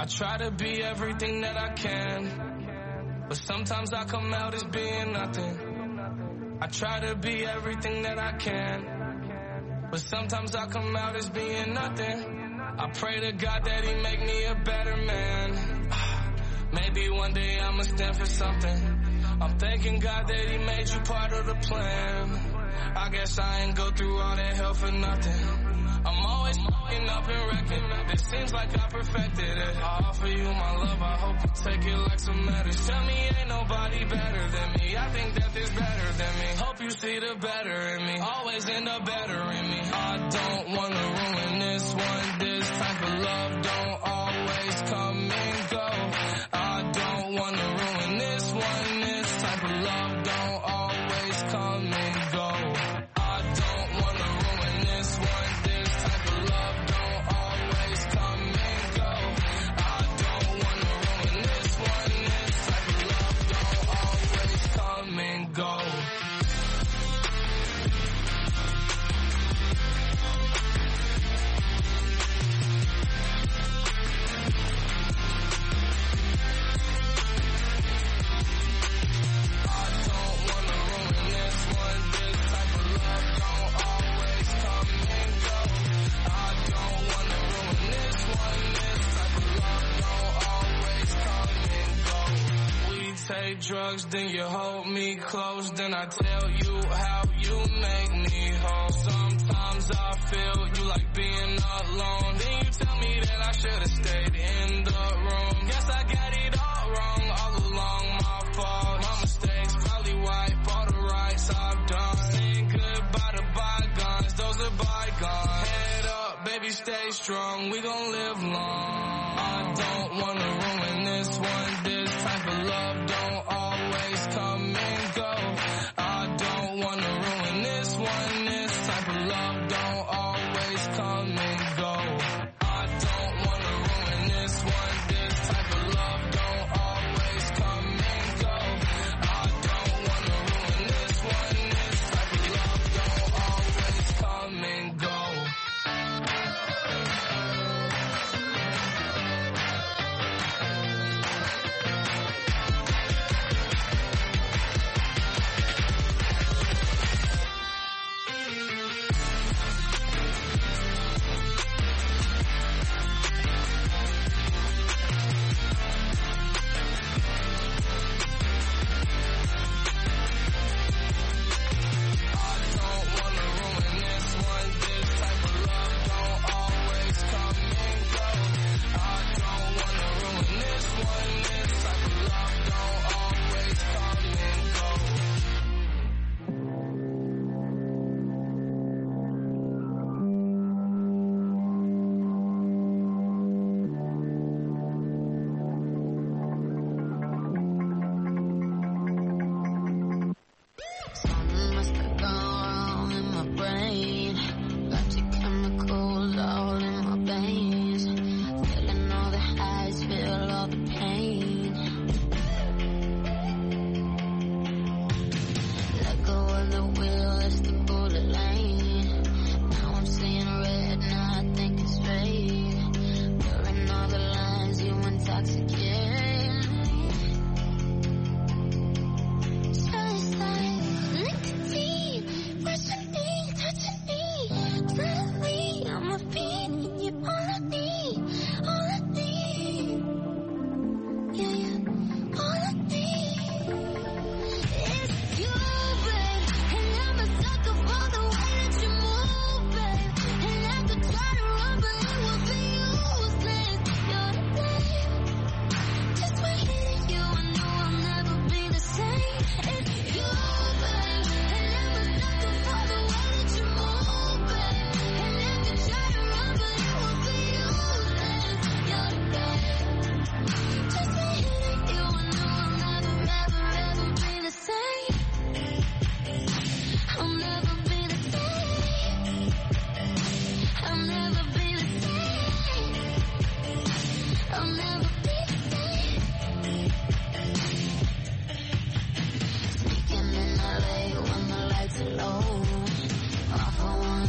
I try to be everything that I can, but sometimes I come out as being nothing. I try to be everything that I can, but sometimes I come out as being nothing. I pray to God that he make me a better man. Maybe one day I'ma stand for something. I'm thanking God that he made you part of the plan. I guess I ain't go through all that hell for nothing. I'm always f***ing up and wrecking. It seems like I perfected it. I offer you my love, I hope you take it like some medicine. Tell me ain't nobody better than me. I think that there's better than me. Hope you see the better in me. Always end up better in me. I don't wanna ruin this one. This type of love don't always come and go. I don't wanna ruin this one. This type of love don't always come and go. I don't wanna ruin this one. This type of love don't always come and go. I don't wanna ruin this one. This type of love don't always come and go. Take drugs, then you hold me close, then I tell you how you make me whole. Sometimes I feel you like being alone, then you tell me that I should've stayed in the room. Guess I got it all wrong, all along my fault. My mistakes probably wipe all the rights I've done. Saying goodbye to bygones, those are bygones. Head up, baby, stay strong, we gon' live long. I don't wanna ruin this one. This type of love don't always come and go. I don't wanna ruin this one. This type of love don't always come and go. I don't wanna ruin this one. This type of love don't always come and go. I don't wanna ruin this one. This type of love don't always come and go.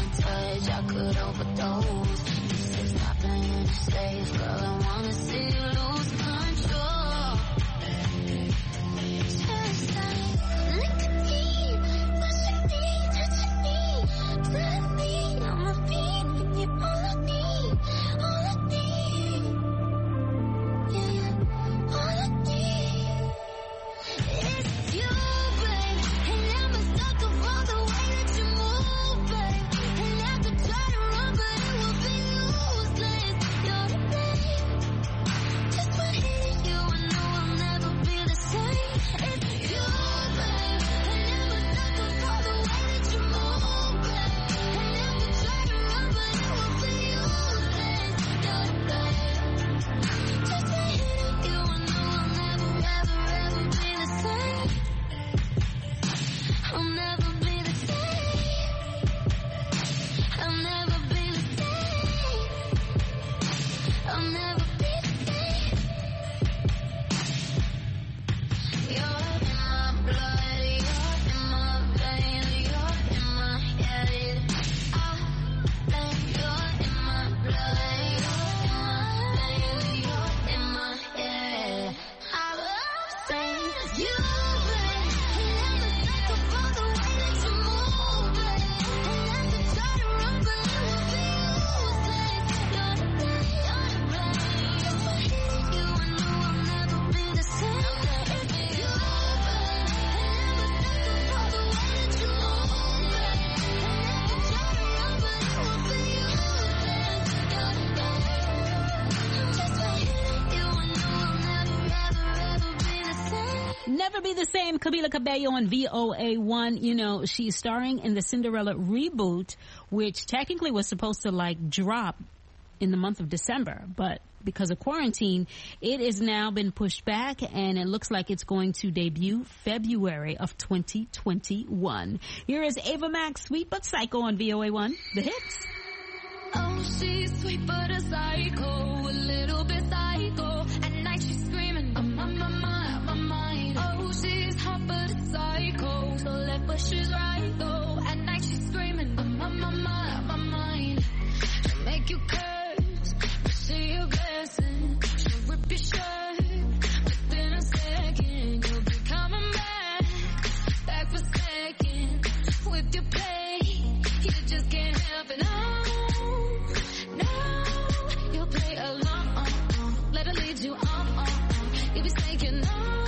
could overdose. You say stop playing it safe, girl, I wanna see you Never Be the Same, Camila Cabello on VOA1. You know, she's starring in the Cinderella reboot, which technically was supposed to like drop in the month of December, but because of quarantine, it has now been pushed back, and it looks like it's going to debut February of 2021. Here is Ava Max, Sweet But Psycho on VOA1, the hits. Oh, she's sweet but a psycho, a little bit psycho. At night she's screaming, I'm on my mind. Oh, she's hot but a psycho, so left but she's right though. At night she's screaming, I'm on my mind. She'll make you curse, but see your blessing. She'll rip your shirt within a second. You'll be coming back for second. With your play, you just can't help it. You'll play along, let her lead you on. You'll be saying no,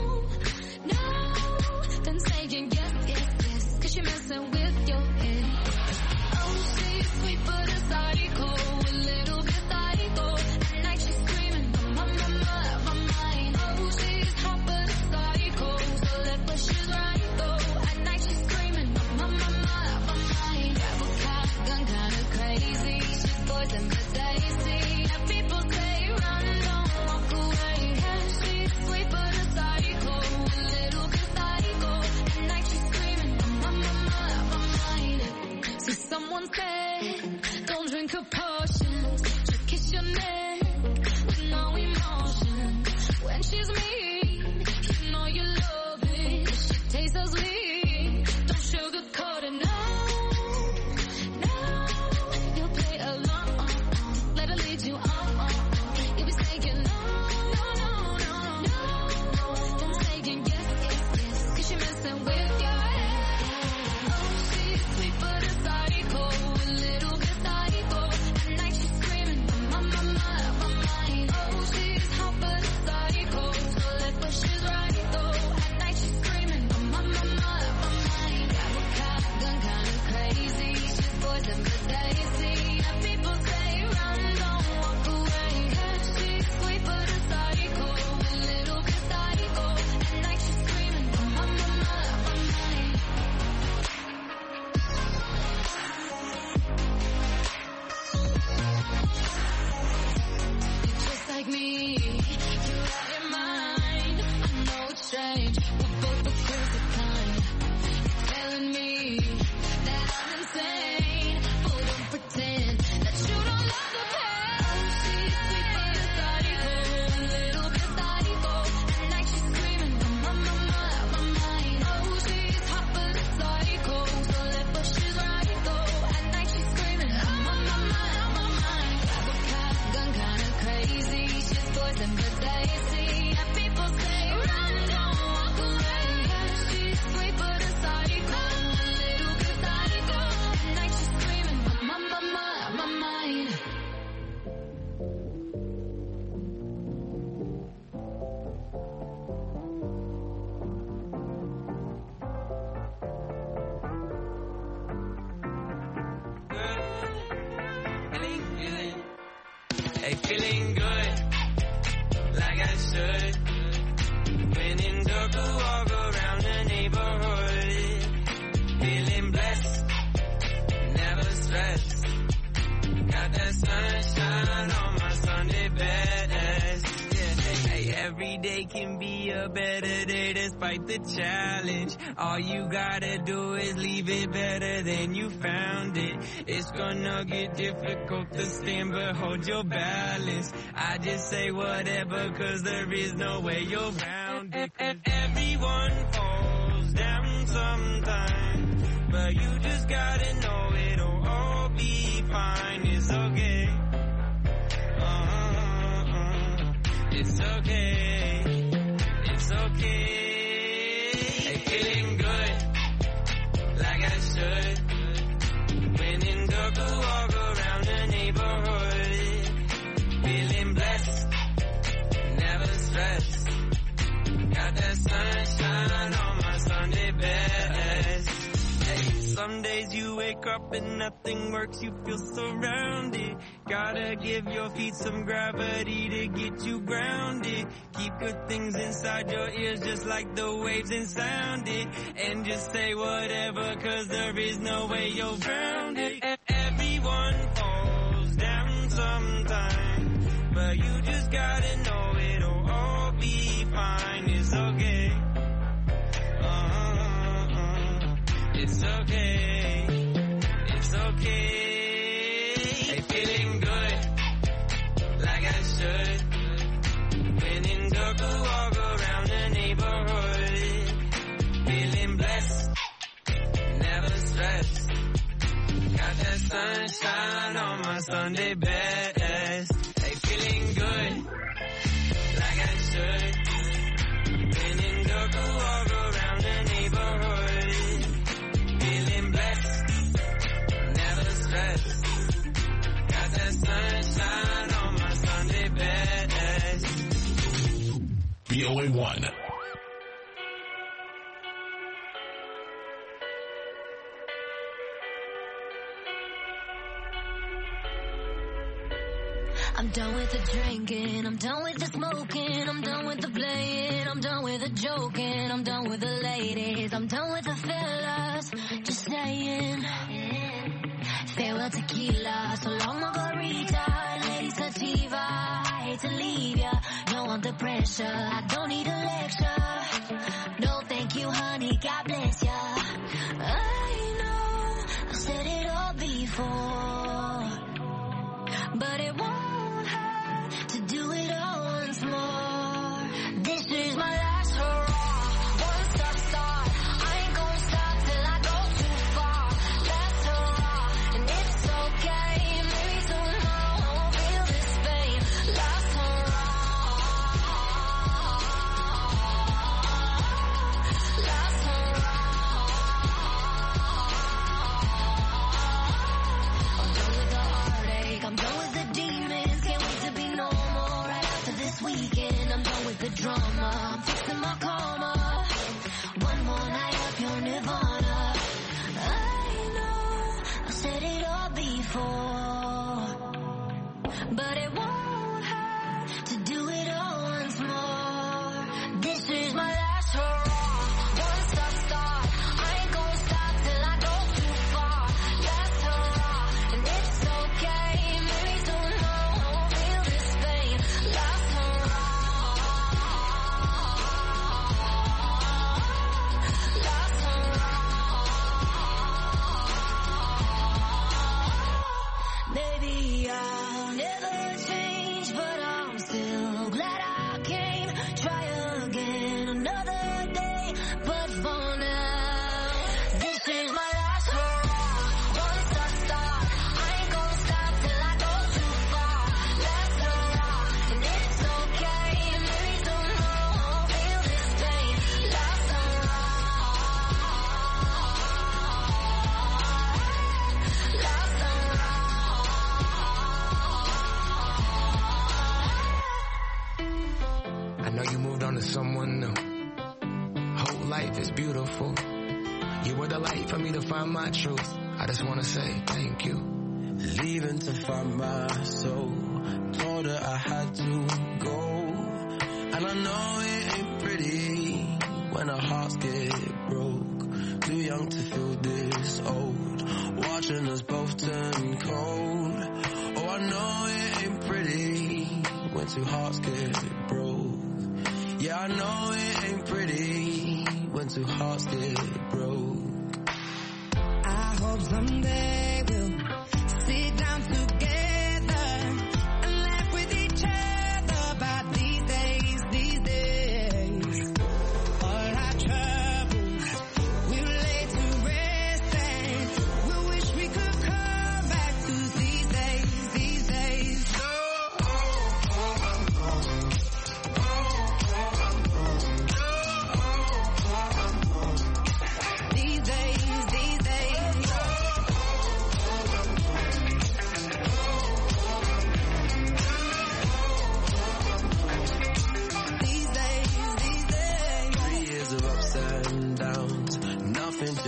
then saying yes, cause you're messing with your head. Oh, she's sweet but a psycho, a little bit psycho. At night she's screaming, I'm on my mind. Oh, she's hot but a psycho, so left but she's right though. At night she's screaming, I'm on my mind. Grab a cop, gun kinda crazy, she's poison but tasty. And people say run, don't walk away. Yeah, she's sweet but a psycho, a little bit psycho. At night she's screaming, I'm on my mind. See, someone said, don't drink her potions, she'll kiss your neck with no emotion. When she's mean, you know you love it. She tastes so sweet, don't sugarcoat it, no. You'll play along, let her lead you on. You'll be saying no, then saying yes, cause you're messing with your head. Oh, she's sweet but a psycho, a little bit psycho. At night she's screaming, I'm on my mind. Oh, she's hot but a psycho, so left but she's right though. At night she's screaming, I'm on my mind. Grab a cop, gun kinda crazy, she's poison but tasty. And people say run, don't walk away. Yeah, she's sweet but a psycho, a little bit psycho. At night she's screaming, I'm on my mind. You're just like me, you're out your mind. I know it's strange, we're both the crazy kind. You're telling me that I'm insane, but don't pretend that you don't love the pain. She's sweet but a psycho, a little bit psycho. At night she's screaming, I'm on my mind. Oh, she's hot but a psycho, so left but she's right though. At night she's screaming, I'm on my mind. Grab a cop, gun kinda crazy, she's poison but tasty. And people say run, don't walk away. Yeah, she's sweet but a psycho, a little bit psycho. At night she's screaming, I'm on my mind. Hey, feeling good, like I should. When in circle, walk around the neighborhood. Feeling blessed, never stressed. Got that sunshine on my Sunday best. Yeah. Hey, every day can be a better day despite the challenge. All you gotta do is leave it better than you found it. It's gonna get difficult to stand, but hold your balance. I just say whatever, cause there is no way you're around it. Everyone falls down sometime, but you just gotta know it'll all be fine. It's okay. It's okay. It's okay. Hey, feeling good, like I should. When in dark, I walk around the neighborhood. Feeling blessed, never stressed. Got that sunshine on my Sunday best. Hey, some days you wake up and nothing works, you feel surrounded. Gotta give your feet some gravity to get you grounded. Keep good things inside your ears just like the waves and sound it. And just say whatever, cause there is no way you're grounded. Everyone falls down sometime, but you just gotta know it'll all be fine. It's okay. It's okay. It's okay. Hey, feeling good, like I should. When in dark, I walk around the neighborhood. Feeling blessed, never stressed. Got that sunshine on my Sunday best. Hey, feeling good, like I should. When in dark, I walk around the neighborhood. Feeling blessed, never stressed. Got that sunshine on my Sunday best. VOA1. I'm done with the drinking, I'm done with the smoking, I'm done with the playing, I'm done with the joking, I'm done with the ladies, I'm done with the fellas, just saying. Farewell tequila, so long margarita, lady sativa, I hate to leave ya, no under pressure, I don't need a lecture, no thank you honey, God bless ya. I know, I've said it all before, but it won't hurt to do it all once more. This is my last hurrah, one stop start. I ain't gonna stop till I go too far. Last hurrah, and it's okay. Maybe tomorrow I won't feel this pain. Last hurrah, last hurrah. I'm done with the heartache, I'm done with the demons. Can't wait to be normal right after this weekend. I'm done with the drama, I'm fixing my karma. One more night of pure nirvana. I know, I've said it all before, but it won't hurt to do it all once more. This is my last hurrah, one stop start. I ain't gonna stop till I go too far. Last hurrah, and it's okay. Maybe tomorrow I won't feel this pain. Last hurrah, last hurrah. Maybe I'll never change, but I'm still glad I came. Try again another day, but for now, this is my last hurrah. One stop start. I ain't gonna stop till I go too far. Last hurrah, and it's okay. Maybe tomorrow I won't feel this pain. Last hurrah, last hurrah. I know you moved on to someone new. Whole life is beautiful. You were the light for me to find my truth. I just wanna say thank you. Leaving to find my soul. Told her I had to go. And I know it ain't pretty when our hearts get broke. Too young to feel this old. Watching us both turn cold. Oh, I know it ain't pretty when two hearts get broke. Yeah, I know it ain't pretty when two hearts get broke. I hope someday we'll sit down together and laugh with each other about these days, these days. All our troubles we'll lay to rest and we'll wish we could come back to these days, these days.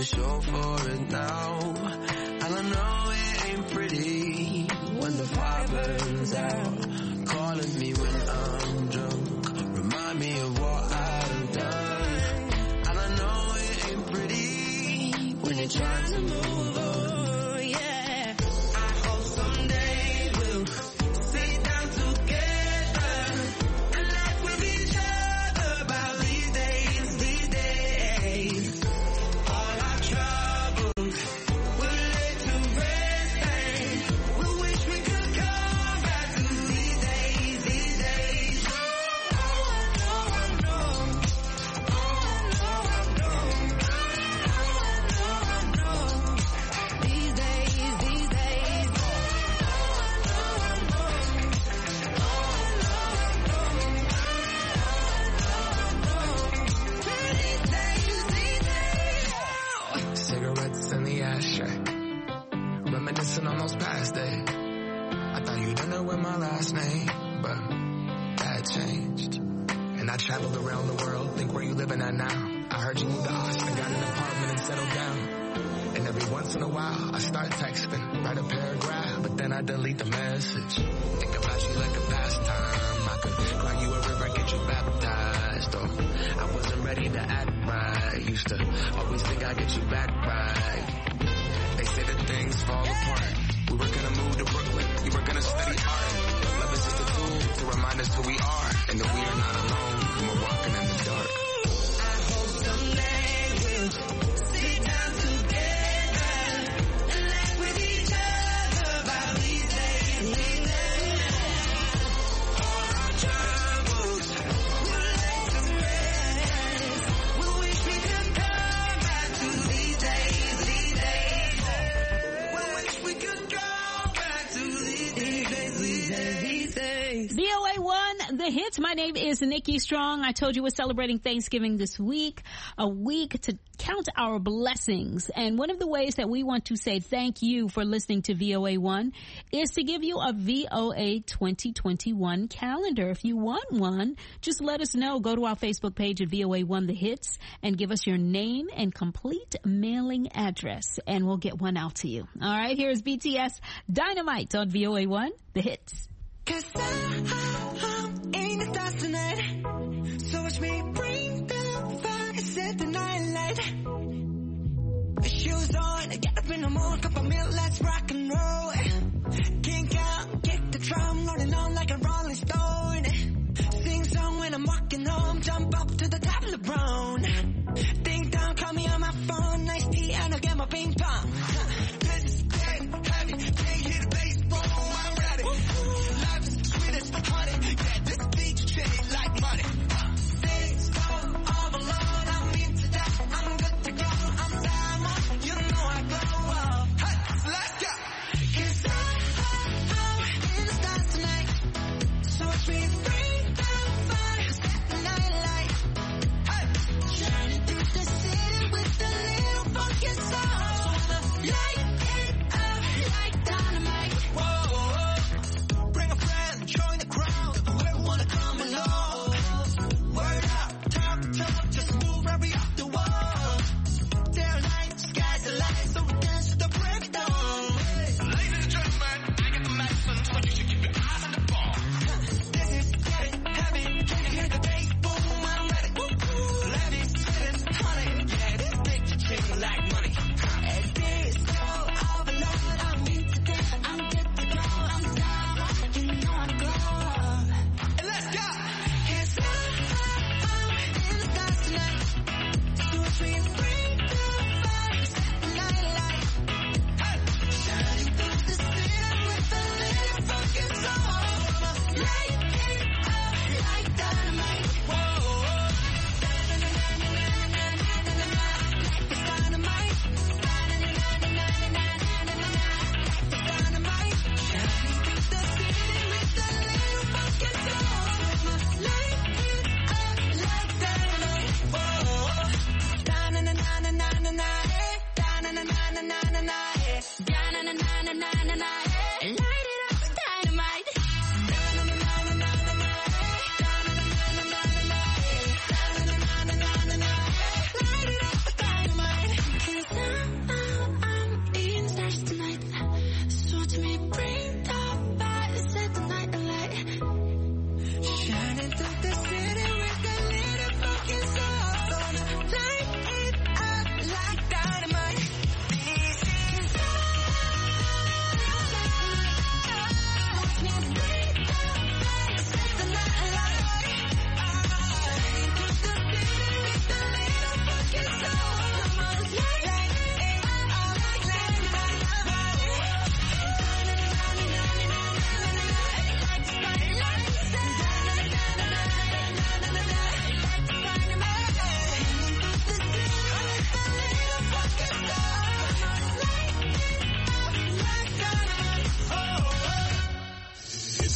show for it now. And I know it ain't pretty when the fire burns out. Calling me when I'm drunk, remind me of what I've done. And I know it ain't pretty when you're trying to move on. Yeah, I hope someday we'll sit down together and laugh with each other about these days, these days. All our troubles we'll lay to rest and we wish we could come back to these days, these days. Oh, no, no, oh, no, no, no, these days, these days. Cigarettes in the ashtray, reminiscing on those past days. I thought you didn't know with my last name, but that changed. And I traveled around the world, think where you living at now. I heard you moved to Austin, got an apartment and settled down. And every once in a while, I start texting, write a paragraph, but then I delete the message. Think about you like a pastime. I could cry you a river, get you baptized. Though I wasn't ready to act right. Used to always think I'd get you back right. They say that things fall apart. We were gonna move to Brooklyn, we were gonna study art. Love is just a tool to remind us who we are, and that we are not alone when we're walking in the dark. I hope someday we'll sit down together and laugh with each other about these days, these days. All our troubles we'll lay to rest. We wish we could come back to these days, these days. We wish we could go back to these days, these days, these days. VOA1, the hits. My name is Nikki Strong. I told you we're celebrating Thanksgiving this week, a week to count our blessings. And one of the ways that we want to say thank you for listening to VOA1 is to give you a VOA 2021 calendar. If you want one, just let us know. Go to our Facebook page at VOA1 The Hits and give us your name and complete mailing address, and we'll get one out to you. All right, here's BTS Dynamite on VOA1 The Hits. 'Cause I'm in the stars tonight. So watch me bring the fire, set the night light. Shoes on, get up in the morning, cup of milk, let's rock and roll. Kink out, kick the drum, rolling on like a rolling stone. Sing song when I'm walking home, jump up to the top of the brown. Ding dong, call me on my phone, nice tea, and I'll get my ping pong. This is dead, heavy, can't hear the bass, boom, I'm ready. Life is sweet as honey, yeah, this beat shade like money. Sing song, all alone, I'm into that, I'm good to go, I'm diamond, you know I glow up. Hey, let's go.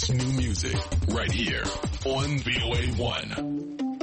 best new music right here on VOA1.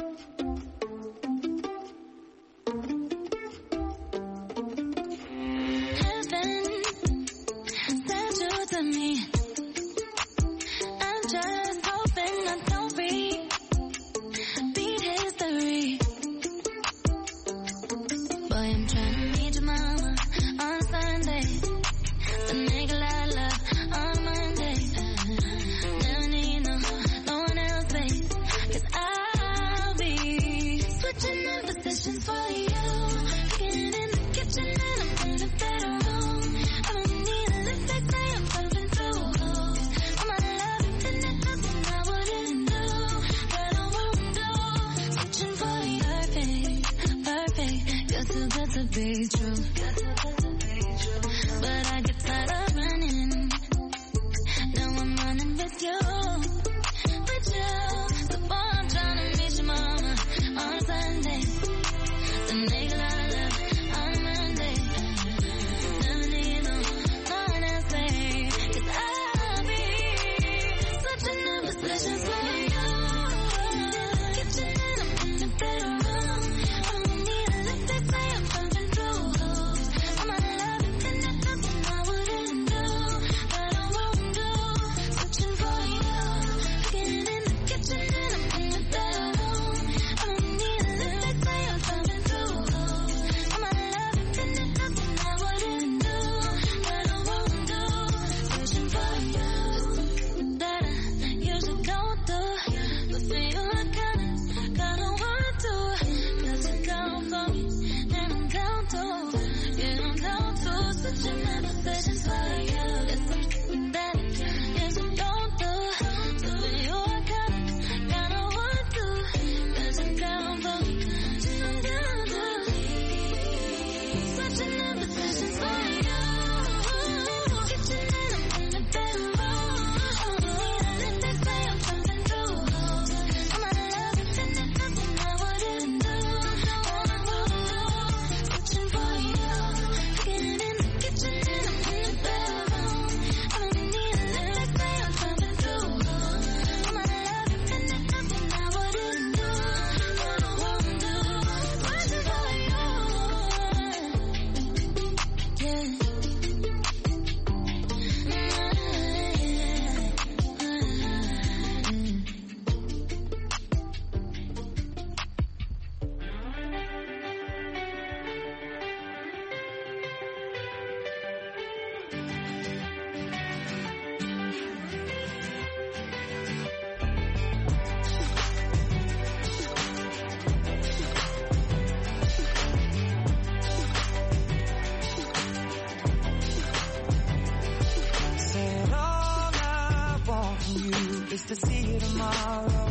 To see you tomorrow,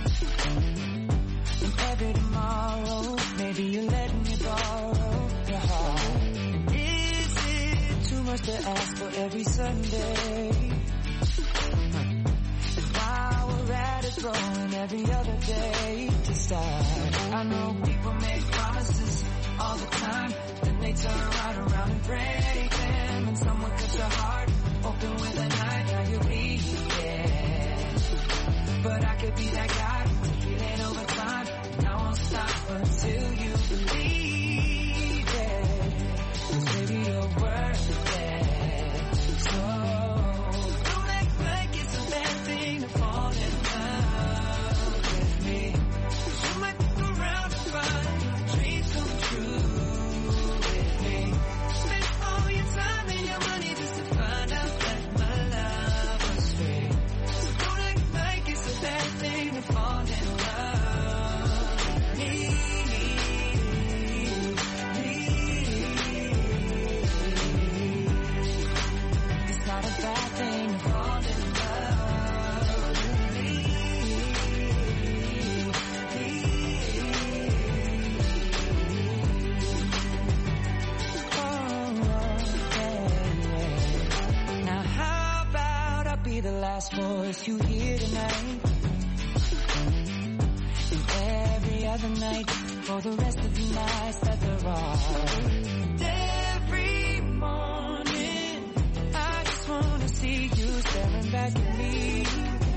and every tomorrow, maybe you're letting me borrow your heart. Is it too much to ask for every Sunday? And while we're at it, throwing every other day to start. I know people make promises all the time, then they turn right around and break them. And someone cut your heart open with a knife, now you're bleeding. But I could be that guy to feel it over time, and I won't stop until you believe it. 'Cause baby, you're worth it. So don't act like it's a bad thing to fall in love with me. 'Cause you might look around and find dreams come true with me. Spend all your time and your money just to find out that my love was free. So don't act like it's a bad thing to fall in love with me. It's not a bad thing to fall in love with me. Now how about I be the last voice you hear tonight, and every other night for the rest of the nights that there are. Every morning I just wanna see you staring back at me.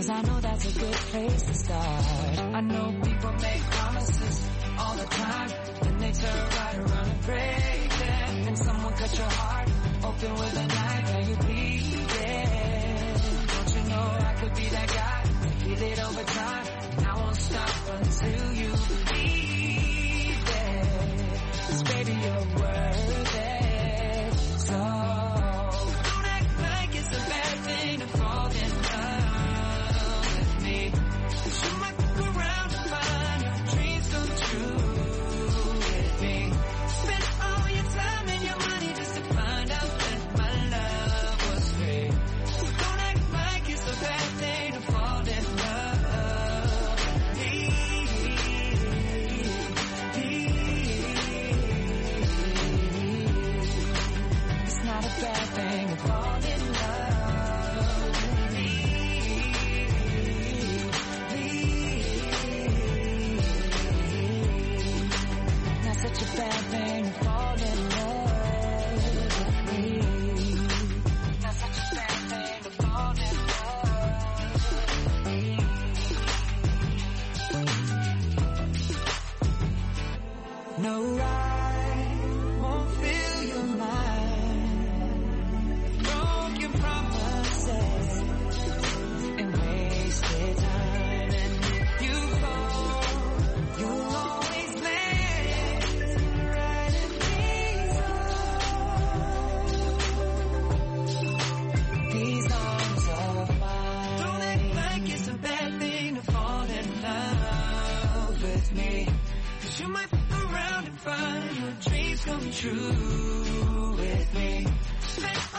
'cause I know that's a good place to start. I know people make promises all the time, and they turn right around and break them. And someone cut your heart open with a knife and you bleed it. Don't you know I could be that guy? Feel it over time, and I won't stop until you believe it. 'Cause baby, you're worth it. So don't act like it's a bad thing to fall in love with me. 'Cause you might look around and find your dreams come true with me. Spend all your time and your money just to find out that my love was free. So don't act like it's a bad thing to fall in love with me. It's not a bad thing to fall in love with me. Not such a bad thing to fall in love with me. Not such a bad thing to fall in love with me. No, I won't fill your mind. Broke your promises and wasted time. And if you fall, you'll always land right in these arms of mine. Don't act like it's a bad thing to fall in love with me. 'Cause you might fuck around and find your dreams come true with me. Spend